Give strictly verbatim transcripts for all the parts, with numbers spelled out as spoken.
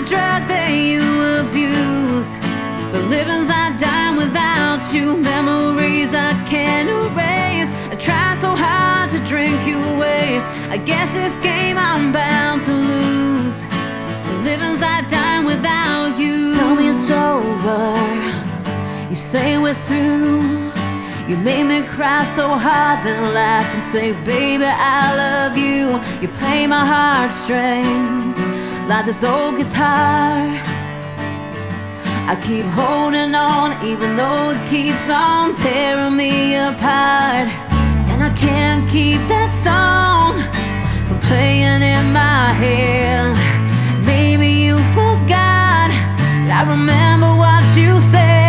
drug that you abuse, but living's not dying without you. Memories I can't erase. I tried so hard to drink you away. I guess this game I'm bound to lose, but living's not dying without you. Tell me it's over, you say we're through. You made me cry so hard, then laugh and say, baby, I love you. You play my heartstrings like this old guitar. I keep holding on, even though it keeps on tearing me apart. And I can't keep that song from playing in my head. Maybe you forgot, but I remember what you said.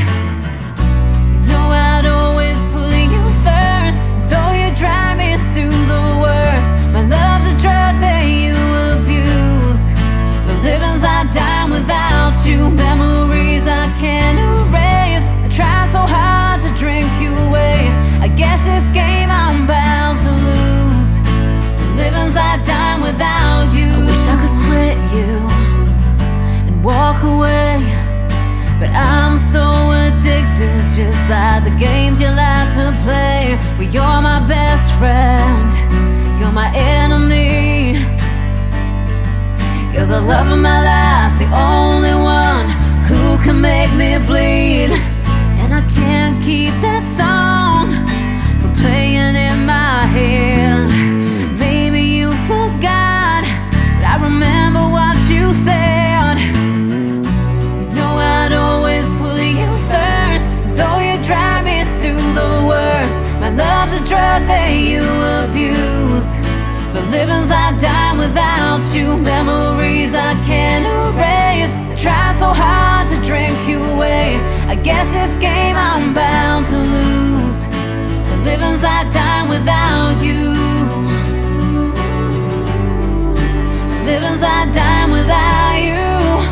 Dying without you, memories I can't erase. I tried so hard to drink you away. I guess this game I'm bound to lose. Living's like dying without you. I wish I could quit you and walk away, but I'm so addicted, just like the games you like to play. Well, you're my best friend, you're my enemy. You're the love of my life, the only one who can make me bleed. And I can't keep that song from playing in my head. Maybe you forgot, but I remember what you said. You know I'd always put you first, though you drive me through the worst. My love's a drug that you abuse, but living's like dying without you. Memories I can't erase. I tried so hard to drink you away. I guess this game I'm bound to lose, but living's like dying without you. Living's like dying without you.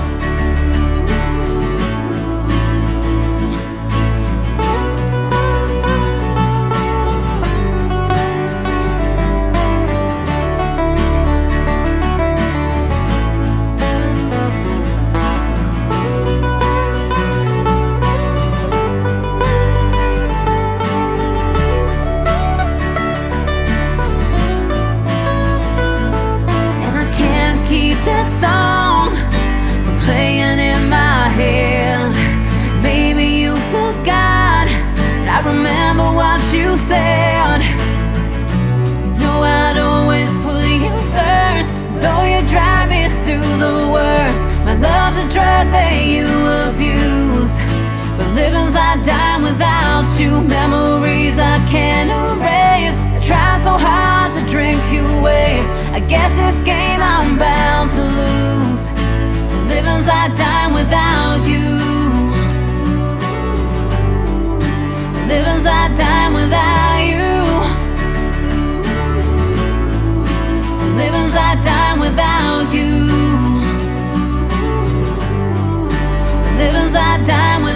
That song from playing in my head. Maybe you forgot, but I remember what you said. You know I'd always put you first, though you drive me through the worst. My love's a drug that you abuse, but living's like dying without you. Memories I can't erase. I tried so hard to drink you away. I guess this game I'm bound to lose, but living's like dying without you. Living's like dying without you. Living's like dying without you. Living's like dying without you.